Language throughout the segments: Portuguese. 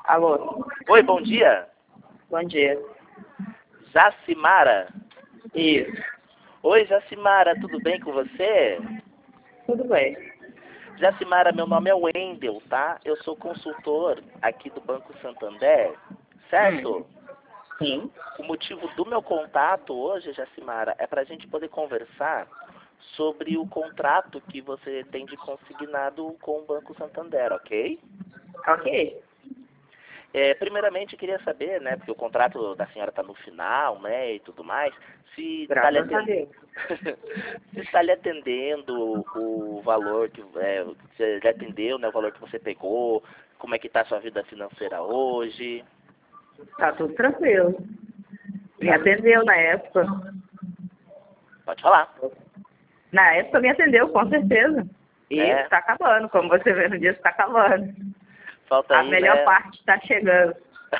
Alô, Oi, bom dia. bom dia. Jacimara. Isso, Oi, Jacimara, tudo bem com você? tudo bem. Jacimara, meu nome é Wendel, tá? Eu sou consultor aqui do Banco Santander, certo? Sim. O motivo do meu contato hoje, Jacimara, é para a gente poder conversar sobre o contrato que você tem de consignado com o Banco Santander, ok? Ok. Primeiramente, eu queria saber, né, porque o contrato da senhora está no final, né, e tudo mais, se está lhe Graças a atendendo, Deus. se está lhe atendendo o valor que você lhe atendeu, né, o valor que você pegou, como é que está a sua vida financeira hoje. Tá tudo tranquilo. Me Tá? atendeu na época. Pode falar. Na época me atendeu, com certeza. E É, está acabando, como você vê no dia, está acabando. falta A aí, melhor né? parte está chegando.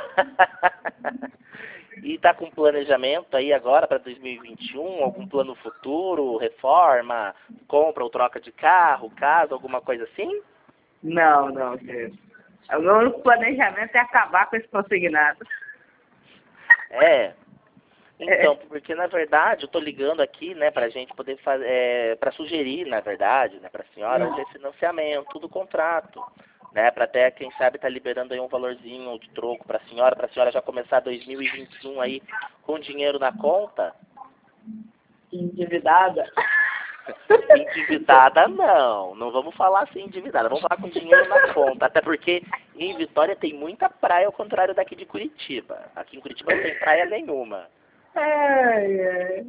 E tá com planejamento aí agora para 2021? Algum plano futuro, reforma, compra ou troca de carro, casa, alguma coisa assim? Não, não, gente. O meu único planejamento é acabar com esse consignado. É. Então, É. porque na verdade eu tô ligando aqui, né, pra gente poder fazer, para sugerir, na verdade, né, pra senhora o refinanciamento do contrato, né, pra até, quem sabe, tá liberando aí um valorzinho de troco pra senhora já começar 2021 aí com dinheiro na conta. Endividada. Endividada não, não vamos falar assim endividada, vamos falar com dinheiro na conta, até porque em Vitória tem muita praia ao contrário daqui de Curitiba. Aqui em Curitiba não tem praia nenhuma. Ai, ai.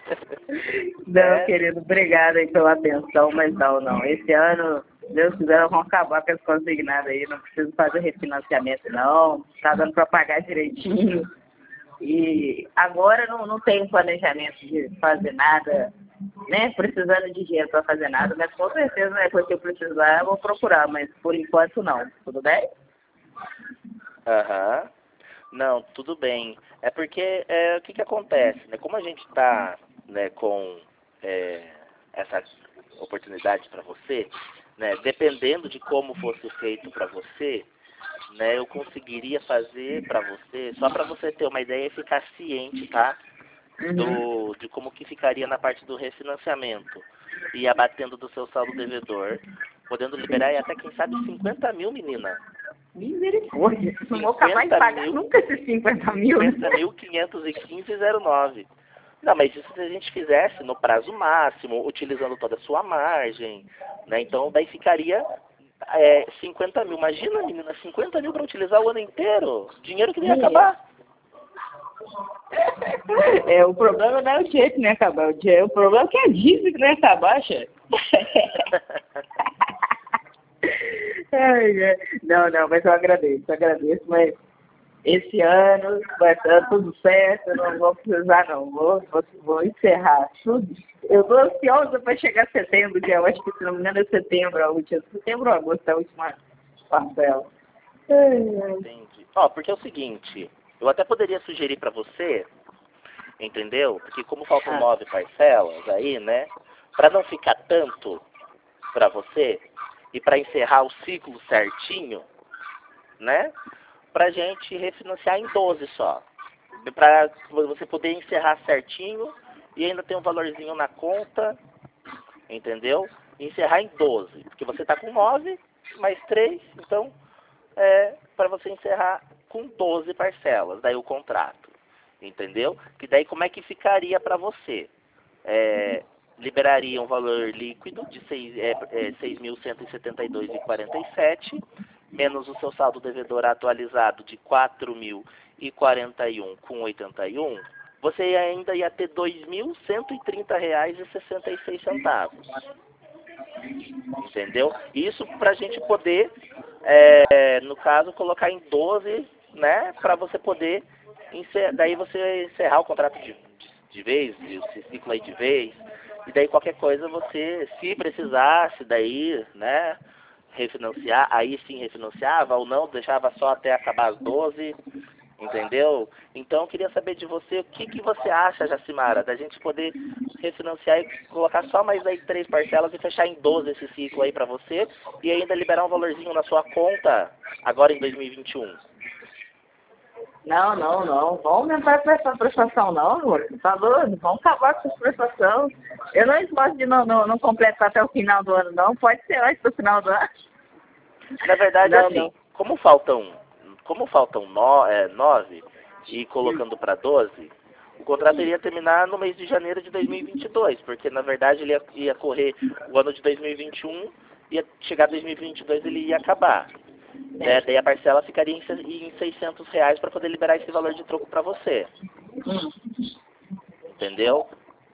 Não, Né? querido, obrigada aí pela atenção, mas não, não. Esse ano, se Deus quiser, vão acabar com esse consignado aí. Não preciso fazer refinanciamento, não. Tá dando para pagar direitinho. E agora não tenho planejamento de fazer nada, né? Precisando de dinheiro para fazer nada, mas com certeza, né, quando eu precisar, eu vou procurar, mas por enquanto não. Tudo bem? Aham. Não, tudo bem. É porque o que que acontece, né? Como a gente está, né, com é, essa oportunidade para você, né? Dependendo de como fosse feito para você, né? Eu conseguiria fazer para você, só para você ter uma ideia e ficar ciente, tá? Uhum. De como que ficaria na parte do refinanciamento e abatendo do seu saldo devedor, podendo liberar e até quem sabe 50 mil, menina. Misericórdia. Não vou capaz de 50 pagar mil. nunca esses 50 mil, né? 50.515,09. Não, mas isso se a gente fizesse no prazo máximo, utilizando toda a sua margem, né? Então daí ficaria 50 mil. Imagina, menina, 50 mil para utilizar o ano inteiro. Dinheiro que nem ia Minha. acabar. O problema não é o dinheiro que nem acabar, o problema é que a dívida que nem acabar, chefe. Ai, ai. Não, não, mas eu agradeço, mas esse ano vai estar tudo certo, eu não vou precisar não, vou encerrar tudo. Eu estou ansiosa para chegar setembro, que eu acho que se não me engano é setembro, setembro ou agosto é a última parcela. Ai, ai. Entendi. Ó, porque é o seguinte, eu até poderia sugerir para você, entendeu? Porque como faltam Ah, 9 parcelas aí, né? Para não ficar tanto para você e para encerrar o ciclo certinho, né? Pra gente refinanciar em 12 só. Para você poder encerrar certinho e ainda ter um valorzinho na conta, entendeu? E encerrar em 12, porque você está com 9 mais 3, então para você encerrar com 12 parcelas, daí o contrato, entendeu? Que daí como é que ficaria para você? É, liberaria um valor líquido de 6.172,47, menos o seu saldo devedor atualizado de 4.041,81, você ainda ia ter R$ 2.130,66. Entendeu? Isso para a gente poder, no caso, colocar em 12, né? Para você poder, daí você encerrar o contrato de vez, esse ciclo aí de vez. E daí qualquer coisa você, se precisasse, daí, né? Refinanciar, aí sim refinanciava ou não, deixava só até acabar as 12. Entendeu? Então eu queria saber de você o que que você acha, Jacimara, da gente poder refinanciar e colocar só mais aí 3 parcelas e fechar em 12 esse ciclo aí pra você e ainda liberar um valorzinho na sua conta agora em 2021. Não, não, não. Vamos aumentar essa prestação, não, amor. Tá doido? Vamos acabar com essa prestação. Eu não esgosto de não completar até o final do ano, não. Pode ser antes do final do ano. Na verdade, Não, assim, não. como faltam 9 e colocando para 12, o contrato iria terminar no mês de janeiro de 2022, porque na verdade ele ia correr o ano de 2021, ia chegar 2022 ele ia acabar. Né? Daí a parcela ficaria em R$ 600 para poder liberar esse valor de troco para você. Entendeu?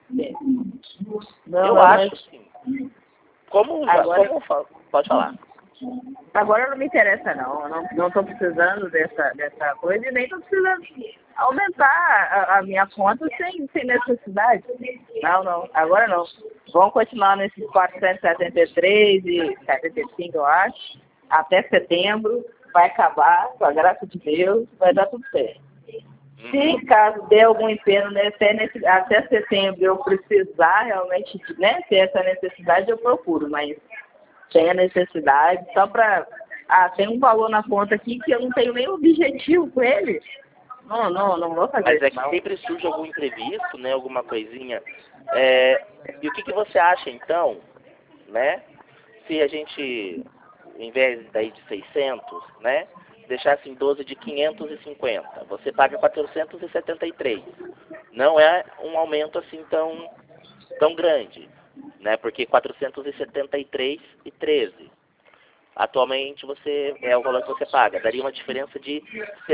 Não, Eu não, acho mas sim. Como agora, pode falar. agora não me interessa, não. Eu não estou precisando dessa coisa e nem estou precisando aumentar a minha conta sem necessidade. Não, não. Agora não. Vamos continuar nesses 473 e 75, eu acho. Até setembro. Vai acabar, com a graça de Deus. Vai dar tudo certo. Se caso dê algum empenho, né, até setembro eu precisar realmente, né, ter essa necessidade, eu procuro, mas sem a necessidade, só para... tem um valor na conta aqui que eu não tenho nem objetivo com ele. Não vou fazer Mas isso, é que não. sempre surge algum imprevisto, né, alguma coisinha. E o que você acha, então, né, se a gente, em vez daí de 600, né, deixasse em 12 de 550, você paga 473. Não é um aumento assim tão grande, né? Porque 473,13. Atualmente é o valor que você paga. Daria uma diferença de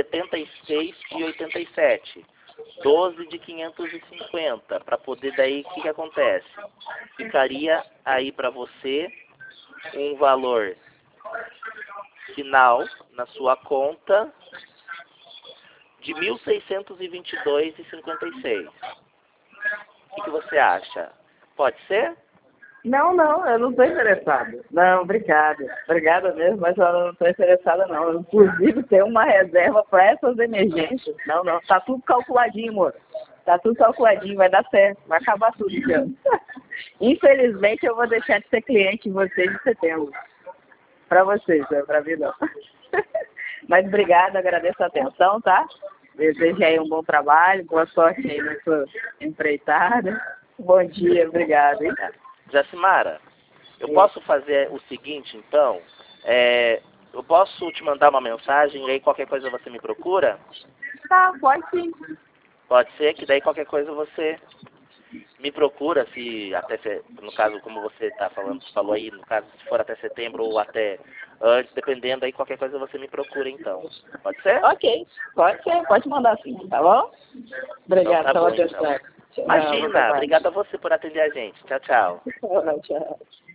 76,87. 12 de 550. Para poder daí, o que acontece? Ficaria aí para você um valor final na sua conta de R$ 1.622,56. O que você acha? Pode ser? Não, eu não estou interessado. Não, obrigada. Obrigada mesmo, mas eu não estou interessada, não. Eu, inclusive, tenho uma reserva para essas emergências. Não. Tá tudo calculadinho, amor. Tá tudo calculadinho, vai dar certo. Vai acabar tudo, então. Infelizmente, eu vou deixar de ser cliente de vocês em setembro. Para vocês, né? Para mim, não. Mas obrigada, agradeço a atenção, tá? Desejo aí um bom trabalho, boa sorte aí na sua empreitada. Bom dia, obrigado, hein? Jacimara, eu posso fazer o seguinte, então, eu posso te mandar uma mensagem e aí qualquer coisa você me procura? Tá, pode sim. Pode ser que daí qualquer coisa você me procura, no caso, como você falou aí, no caso, se for até setembro ou até antes, dependendo, aí qualquer coisa você me procura, então. Pode ser? Ok, pode ser, pode mandar sim, tá bom? Obrigada Então, tá pela bom, então. atenção. Imagina, obrigado a você por atender a gente. Tchau, tchau. Tchau.